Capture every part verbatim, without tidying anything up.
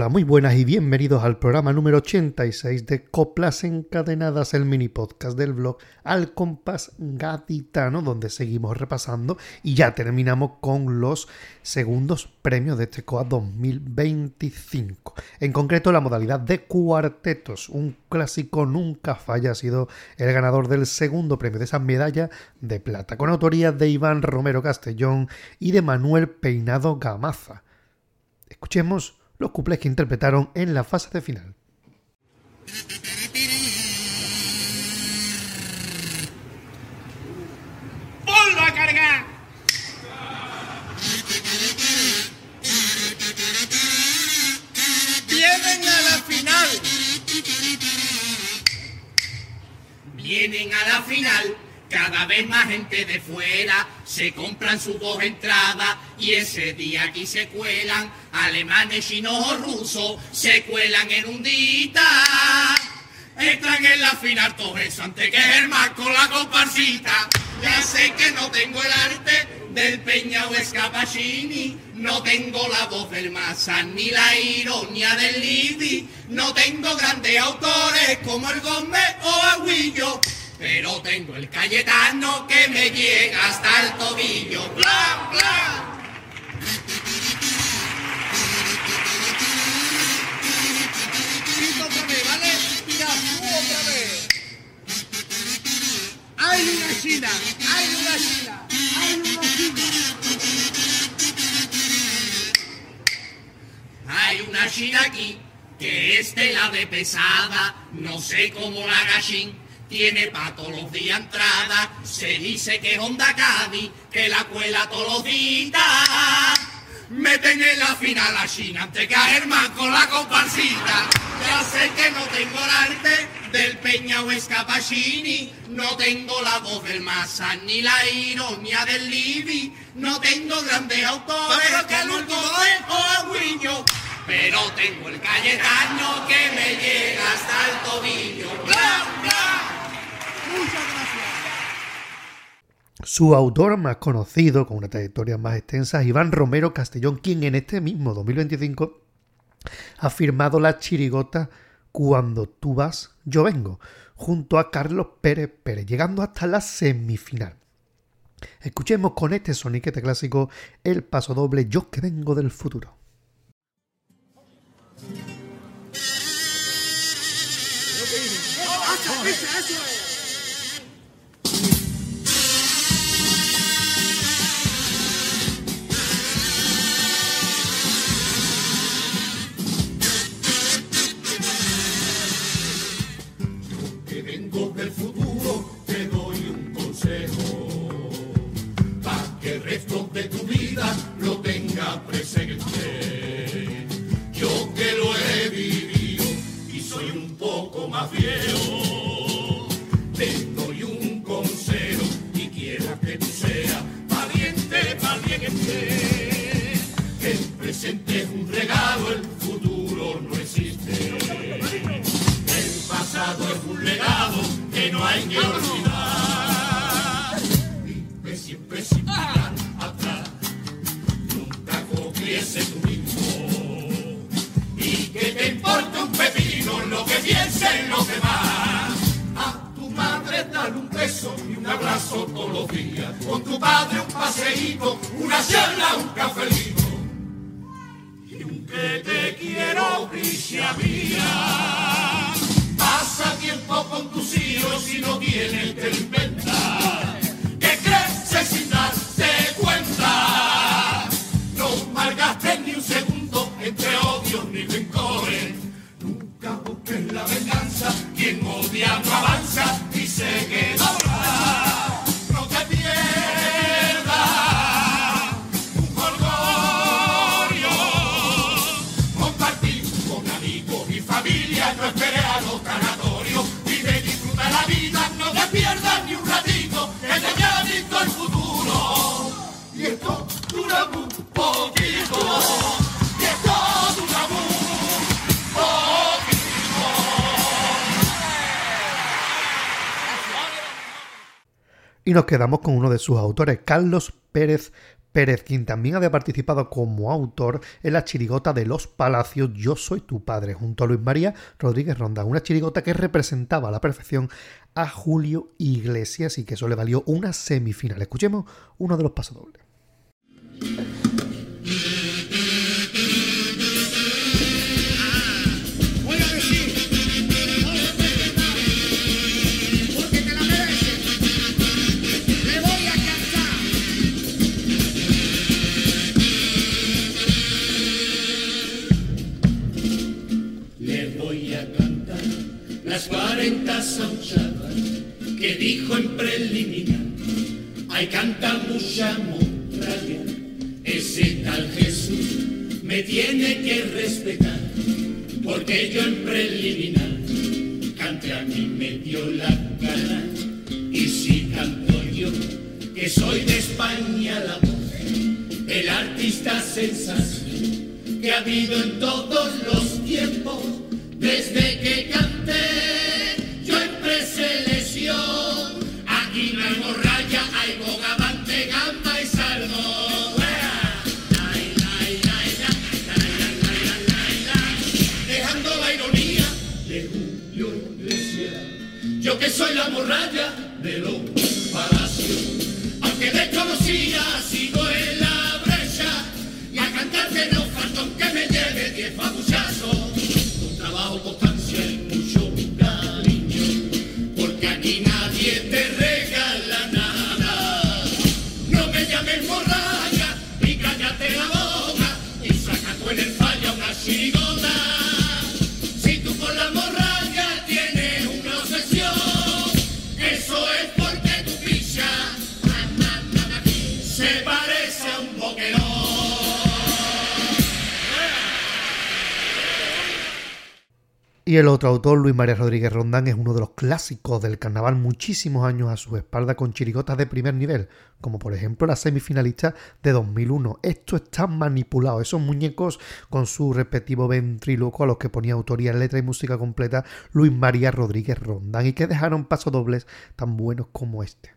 Hola, muy buenas y bienvenidos al programa número ochenta y seis de Coplas Encadenadas, el mini podcast del blog Al Compás Gaditano, donde seguimos repasando y ya terminamos con los segundos premios de este C O A dos mil veinticinco. En concreto, la modalidad de cuartetos, un clásico nunca falla, ha sido el ganador del segundo premio de esa medalla de plata, con autoría de Iván Romero Castellón y de Manuel Peinado Gamaza. Escuchemos los cuplés que interpretaron en la fase de final. ¡Vuelvo a cargar! Vienen a la final. Vienen a la final. Cada vez más gente de fuera se compran sus dos entradas y ese día aquí se cuelan alemanes, chinos o rusos, se cuelan en un dita. Entran en la final todo eso antes que Germán con la comparsita. Ya sé que no tengo el arte del Peña o Scapacini, no tengo la voz del Mazán ni la ironía del Lidi, no tengo grandes autores como el Gómez o Aguillo, pero tengo el Cayetano que me llega hasta el tobillo. ¡Bla, bla! Pito otra vez, ¿vale? Mira, tú otra vez. ¡Hay una china! ¡Hay una china! ¡Hay una china! Hay una china aquí que es tela de pesada, no sé cómo la gachín. Tiene pa' todos los días entrada, se dice que es Honda Cádiz, que la cuela todos los días. Meten en la final a China antes que a Germán con la comparsita. Ya sé que no tengo el arte del Peña o Scapacini, no tengo la voz del Mazán ni la ironía del Libi, no tengo grandes autores como el Gómez o Aguillo, pero tengo el Cayetano que me llega hasta el tobillo. ¡Bla, bla! Muchas gracias. Su autor más conocido, con una trayectoria más extensa, es Iván Romero Castellón, quien en este mismo dos mil veinticinco ha firmado la chirigota Cuando tú vas, yo vengo, junto a Carlos Pérez Pérez, llegando hasta la semifinal. Escuchemos con este soniquete clásico el paso doble Yo que vengo del futuro. Del futuro te doy un consejo para que el resto de tu vida lo tengas presente. Yo que lo he vivido y soy un poco más viejo, te doy un consejo y quiero que tú seas valiente, valiente. El presente es un regalo, el futuro no existe. El pasado es un legado que no hay que olvidar. Vive siempre sin mirar atrás, nunca copiese tú mismo, y que te importe un pepino lo que piensen los demás. A tu madre dale un beso y un abrazo todos los días, con tu padre un paseíto, una charla, un cafelito, y un que te quiero, Cristian mía. Pasa tiempo con tus hijos y no tienes que inventar, que creces sin darte cuenta. No malgastes ni un segundo entre odios ni rencores. Nunca busques la venganza, quien odia no avanza y se queda atrás. No te pierdas un jolgorio, compartir con amigos y familia, no esperes a los sanatorios, vive y disfruta la vida, no te pierdas ni un ratito, que te ya visto el futuro. Y esto dura un poquito, y esto dura un poquito. Y nos quedamos con uno de sus autores, Carlos Pérez Pérez, quien también había participado como autor en la chirigota de Los Palacios Yo soy tu padre, junto a Luis María Rodríguez Roldán, una chirigota que representaba a la perfección a Julio Iglesias y que eso le valió una semifinal. Escuchemos uno de los pasodobles. Las cuarenta sonchadas que dijo en preliminar, ay canta mucha morralla, ese tal Jesús me tiene que respetar, porque yo en preliminar canté a mí me dio la gana, y si canto yo, que soy de España la voz, el artista sensación que ha habido en todos los tiempos, desde que canté yo en preselección, aquí no hay morralla, hay bogavante, gamba y salmón. Dejando la ironía de Julio Iglesias, yo que soy la morralla de los palacios, aunque desconocida sigo en la brecha, y a cantarte no falta aunque me lleve diez babuchazos. Trabajo, constancia y mucho cariño, porque aquí nadie te regala nada. No me llames morralla y cállate la boca y saca tú en el falla una chirigota. Si tú con la morralla tienes una obsesión, eso es porque tu picha se parece a un boquerón. Y el otro autor, Luis María Rodríguez Roldán, es uno de los clásicos del carnaval, muchísimos años a su espalda con chirigotas de primer nivel, como por ejemplo la semifinalista de dos mil uno. Esto está manipulado, esos muñecos con su respectivo ventríloco a los que ponía autoría en letra y música completa Luis María Rodríguez Roldán y que dejaron pasodobles tan buenos como este.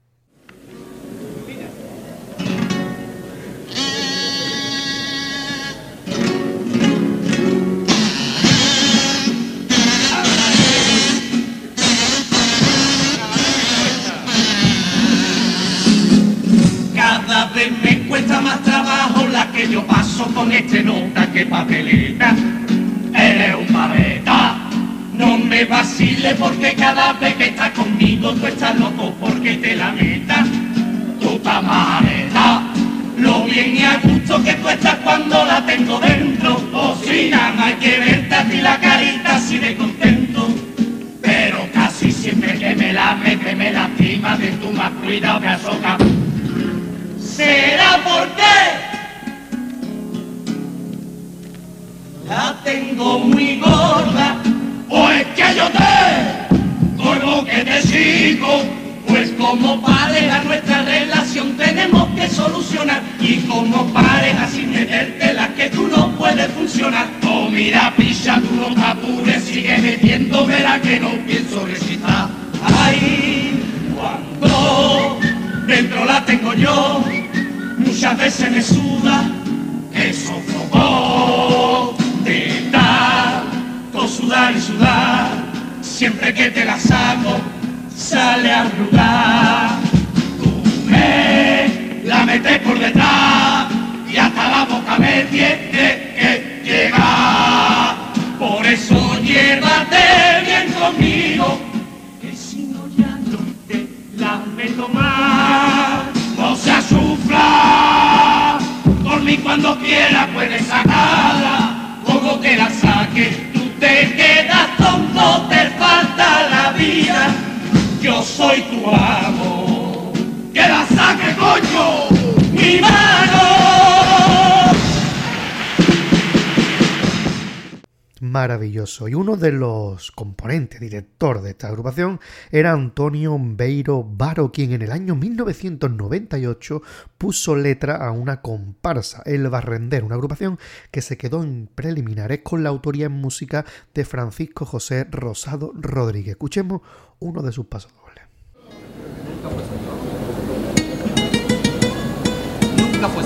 Cada vez me cuesta más trabajo la que yo paso con este nota que papeleta. Eres un paveta, no me vaciles porque cada vez que estás conmigo tú estás loco porque te la metas. Tu tamareta, lo bien y a gusto que tú estás cuando la tengo dentro. O si nada más hay que verte a ti la carita así de contento. Pero casi siempre que me la mete me lastima, de tu más cuidado me azoca. ¿Será porque la tengo muy gorda? ¿O es que yo te, como que te sigo? Pues como pareja nuestra relación tenemos que solucionar, y como pareja sin meterte la que tú no puedes funcionar. Oh mira picha, tú no te apures, sigue metiéndome la que no pienso recitar. Ay, cuando dentro la tengo yo, muchas veces me suda, que sofocó de tanto sudar y sudar. Siempre que te la saco, sale a arrugar. Tú me la metes por detrás y hasta la boca me tiene que llegar. Por eso llévate bien conmigo, que si no ya no te la meto más. No se sufra, por mí cuando quiera puedes sacarla, como que la saques, tú te quedas tonto, te falta la vida, yo soy tu amo, que la saque coño, mi mano. Maravilloso. Y uno de los componentes, director de esta agrupación, era Antonio Beiro Varo, quien en el año mil novecientos noventa y ocho puso letra a una comparsa, El Barrendero, una agrupación que se quedó en preliminares con la autoría en música de Francisco José Rosado Rodríguez. Escuchemos uno de sus pasodobles. Nunca fue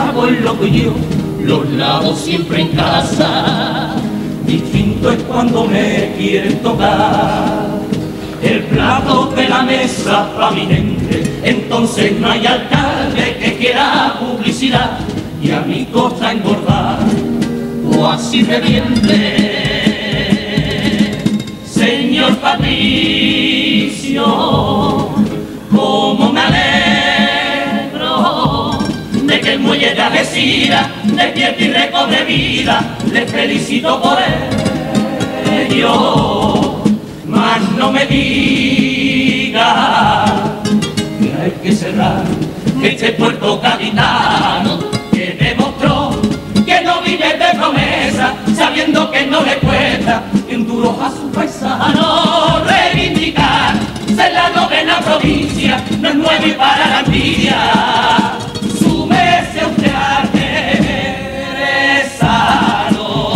hago el loco y yo los lavo siempre en casa. Distinto es cuando me quieren tocar el plato de la mesa pa' mi gente. Entonces no hay alcalde que quiera publicidad y a mi costa engordar o así reviente. Señor Patricio, cómo me alegro de que el muelle de Algeciras despierte y recobre vida. Le felicito por ello, mas no me diga que hay que cerrar este puerto gaditano que demostró que no vive de promesa, sabiendo que no le cuesta en duros a su paisano reivindicar ser la novena provincia, no es nuevo y para la envidia. Súmese usted al jerezano.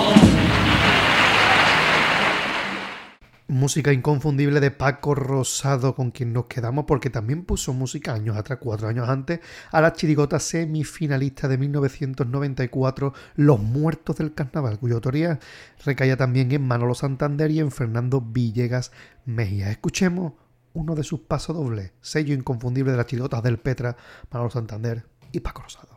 Música inconfundible de Paco Rosado, con quien nos quedamos porque también puso música años atrás, cuatro años antes, a la chirigota semifinalista de mil novecientos noventa y cuatro, Los Muertos del Carnaval, cuya autoría recaía también en Manolo Santander y en Fernando Villegas Mejía. Escuchemos uno de sus pasodobles, sello inconfundible de las chirigotas del Petra, Manolo Santander y Paco Rosado.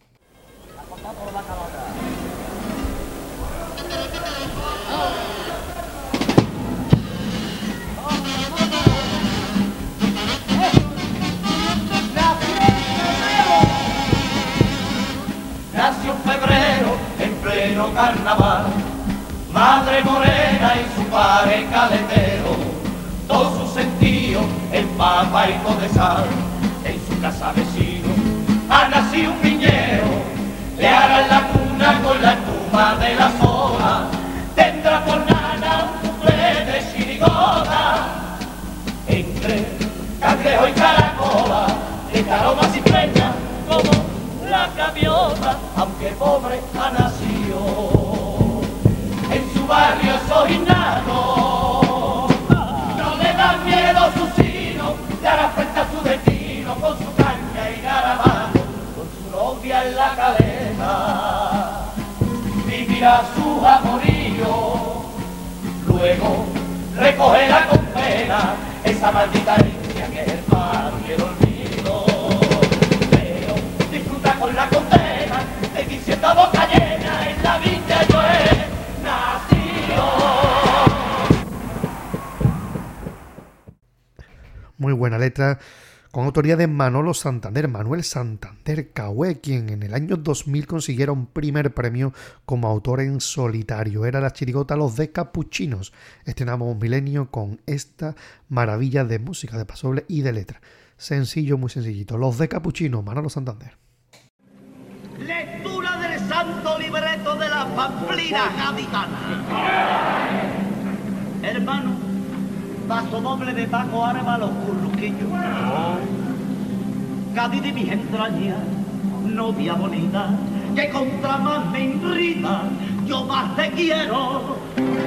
Nació en febrero, en pleno carnaval, madre morena y su padre caletero, todo su sentido el papa y de sal. En su casa vecino ha nacido un viñero, le harán la cuna con la espuma de la zona, tendrá por nana un cumple de chirigota, entre cangrejo y caracola, de aroma y preña como la gaviota, aunque pobre ha nacido en su barrio sorinano. No le dan miedo sus sinos, le hará frente a su destino con su caña y garabano, con su novia en la caleta. Vivirá su amorío, luego recogerá con pena esa maldita herencia que es el paro y el olvido. Con la condena de diciendo boca llena en la villa yo he nacido. Muy buena letra, con autoría de Manolo Santander, Manuel Santander Cahué, quien en el año dos mil consiguiera un primer premio como autor en solitario. Era la chirigota Los de Capuchinos. Estrenamos un milenio con esta maravilla de música, de pasodoble y de letra. Sencillo, muy sencillito. Los de Capuchinos, Manolo Santander. Lectura del santo libreto de la pamplina gaditana. Hermano, paso doble de Paco Arma los curruquillos. Cádiz de mis entrañas, novia bonita, que contra más me irrita, yo más te quiero.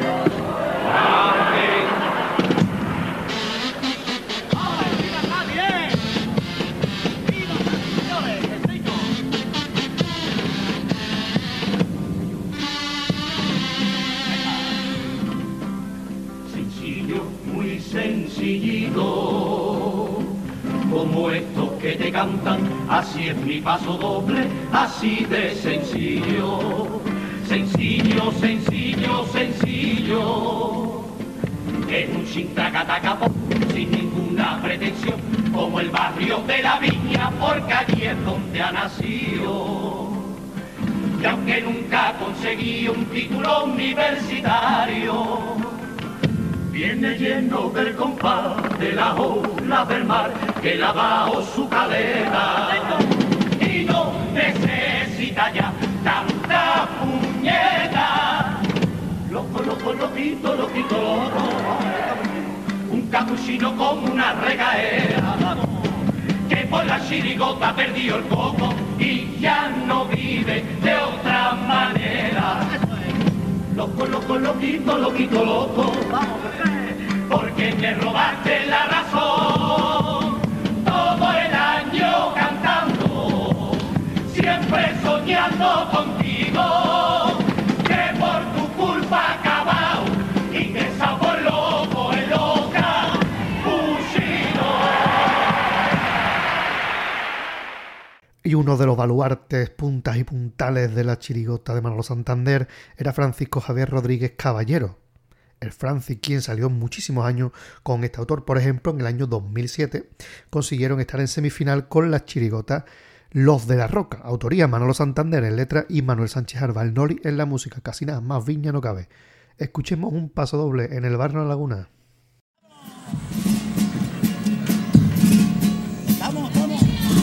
Sencillito, como estos que te cantan, así es mi paso doble, así de sencillo, sencillo, sencillo, sencillo, es un chintracatacapo, sin ninguna pretensión, como el barrio de la Viña, porque allí es donde ha nacido, y aunque nunca conseguí un título universitario, viene lleno del compás de la ola del mar que la bajo su caleta y no necesita ya tanta puñeta. Loco, loco, loquito, loquito, loco, un capuchino como una regaera que por la chirigota perdió el coco y ya no vive de otra manera. Loco, loco, loquito, loquito, loco, porque te robaste la razón todo el año cantando, siempre siempre soñando contigo, que por tu culpa ha acabado y que esa por loco es loca, fusiló. Y uno de los baluartes, puntas y puntales de la chirigota de Manolo Santander era Francisco Javier Rodríguez Caballero. El Francis, quien salió muchísimos años con este autor. Por ejemplo, en el año dos mil siete consiguieron estar en semifinal con la chirigota Los de la Roca, autoría Manolo Santander en letra y Manuel Sánchez Arbalnoli en la música. Casi nada, más viña no cabe. Escuchemos un paso doble en el barrio La Laguna. Vamos, vamos,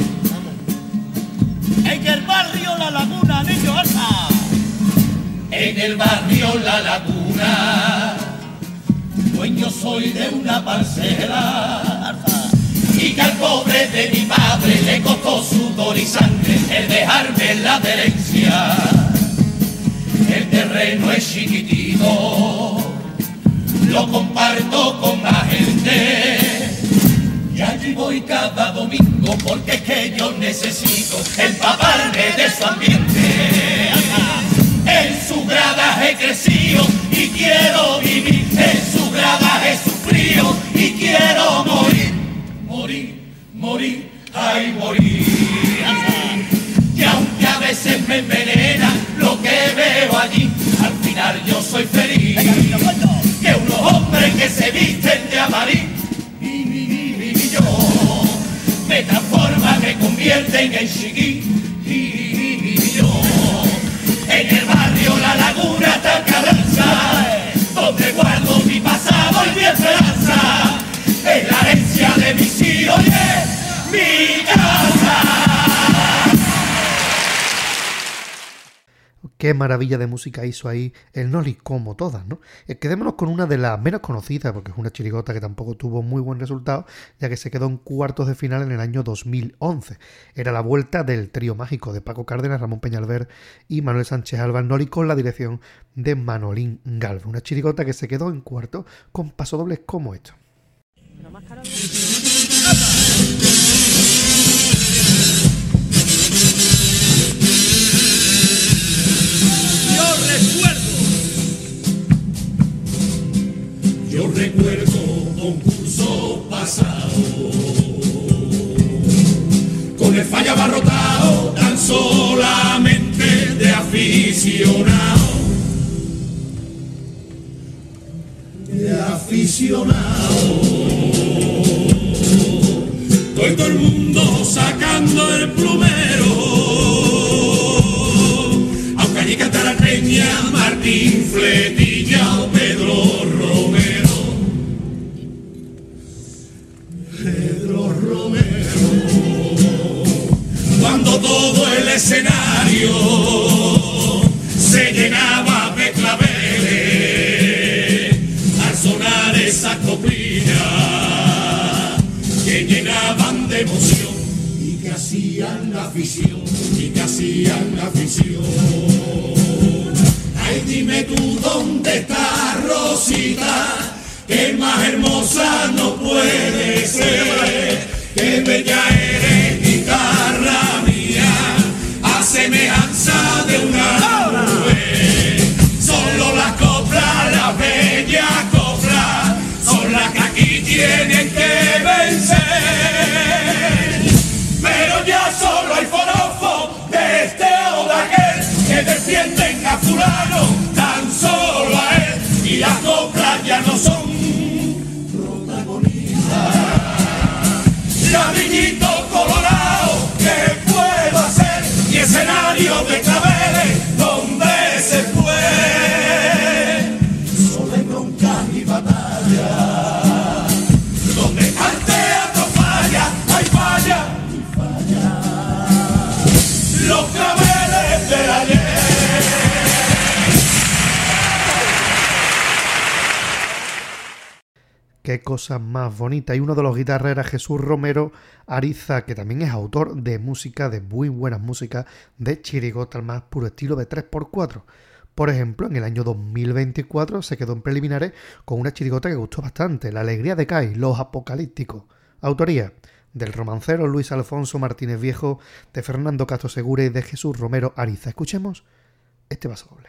vamos. En el barrio La Laguna, niño, alza. En el barrio La Laguna, dueño soy de una parcela, y que al pobre de mi padre le costó sudor y sangre el dejarme la herencia. El terreno es chiquitito, lo comparto con la gente, y allí voy cada domingo porque es que yo necesito empaparme de su ambiente. En su grada he crecido y quiero vivir, en su grada he sufrido y quiero morir, morir, morir, ay morir. Y aunque a veces me envenena lo que veo allí, al final yo soy feliz. Que unos hombres que se visten de amarillo y, y, y, y yo me transforman, me convierten en chiquillo. En el barrio La Laguna está Carranza, donde guardo mi pasado y mi esperanza. Es la herencia de mis hijos y es mi casa. Qué maravilla de música hizo ahí el Noli, como todas, ¿no? Eh, quedémonos con una de las menos conocidas, porque es una chirigota que tampoco tuvo muy buen resultado, ya que se quedó en cuartos de final en el año dos mil once. Era la vuelta del trío mágico de Paco Cárdenas, Ramón Peñalver y Manuel Sánchez Albarnoli, con la dirección de Manolín Galvez. Una chirigota que se quedó en cuarto con pasodobles como esto. Yo recuerdo concurso pasado, con el falla abarrotado tan solamente de aficionado, de aficionado. Todo el mundo sacando el plumero, aunque allí cantara Peña, Martín Fletilla o Pedro Romero. Pedro Romero. Cuando todo el escenario se llenaba de claveles al sonar esa coplilla que llenaban de emoción y que hacían la afición, y que hacían la afición. Ay, dime tú dónde está Rosita, que más hermosa no puede ser, que bella eres, guitarra mía, a semejanza de una nube. Solo las coplas, las bellas coplas, son las que aquí tienen que vencer. Pero ya solo hay forofos de este o de aquel que defienden a fulano, tan solo a él, y las coplas ya no son ladrillito colorado, ¿qué puedo hacer? Y escenario de claveles, ¿dónde se fue? Solo hay broncas y batalla, donde al teatro falla, hay falla y falla. Los claveles del ayer. Qué cosa más bonita. Y uno de los guitarras era Jesús Romero Ariza, que también es autor de música, de muy buenas músicas, de chirigota al más puro estilo de tres por cuatro. Por ejemplo, en el año dos mil veinticuatro se quedó en preliminares con una chirigota que gustó bastante, La alegría de Kai, Los apocalípticos. Autoría del romancero Luis Alfonso Martínez Viejo, de Fernando Castro Segura y de Jesús Romero Ariza. Escuchemos este paso doble.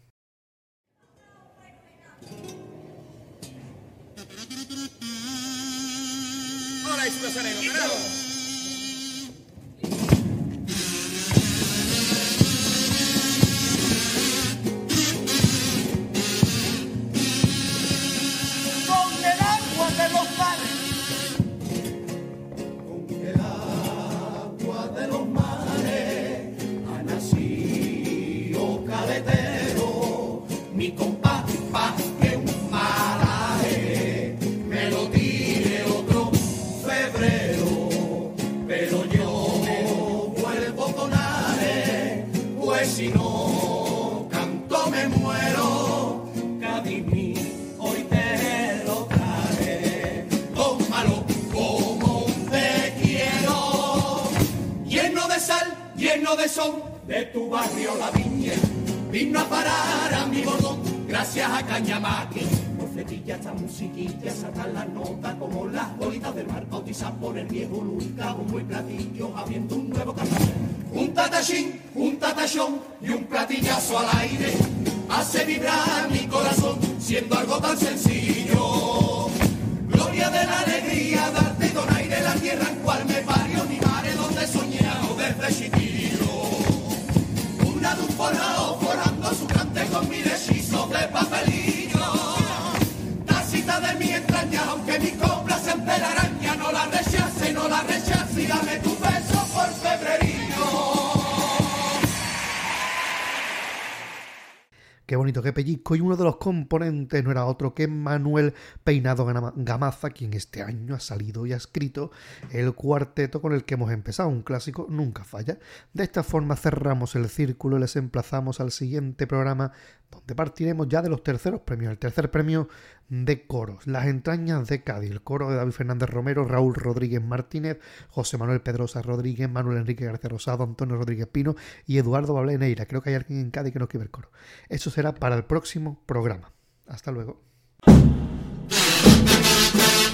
Hola, es Nazareno, carajo. Con el agua de los mares, Con el agua de los mares ha nacido caletero, mi compás, pa' que un maraje me lo tire otro febrero, pero yo vuelvo con aire, pues si no canto me muero, Cádiz mi, hoy te lo traje, tómalo como te quiero, lleno de sal, lleno de son, de tu barrio La Viña, vino a parar a mi bordón, gracias a Cañamaqui. Fletilla, esta musiquilla, sacan las notas como las bolitas del mar, bautizar por el viejo Lurica, un buen platillo, abriendo un nuevo carnaval. Un tatachín, un tatachón y un platillazo al aire, hace vibrar mi corazón, siendo algo tan sencillo. Gloria de la alegría, darte donaire, la tierra en cual me parió mi madre, donde he soñado desde chiquillo. Una de un forjado, forjando su cante con mil hechizos de papelillo. De mi entraña, aunque mi copla se telaraña, no la rechace, no la rechace, y dame tu beso por febrerillo. Qué bonito, qué pellizco. Y uno de los componentes no era otro que Manuel Peinado Gamaza, quien este año ha salido y ha escrito el cuarteto con el que hemos empezado. Un clásico nunca falla. De esta forma cerramos el círculo y les emplazamos al siguiente programa, donde partiremos ya de los terceros premios. El tercer premio de coros, Las Entrañas de Cádiz, el coro de David Fernández Romero, Raúl Rodríguez Martínez, José Manuel Pedrosa Rodríguez, Manuel Enrique García Rosado, Antonio Rodríguez Pino y Eduardo Bablé Neira. Creo que hay alguien en Cádiz que no quiere el coro. Eso será para el próximo programa. Hasta luego.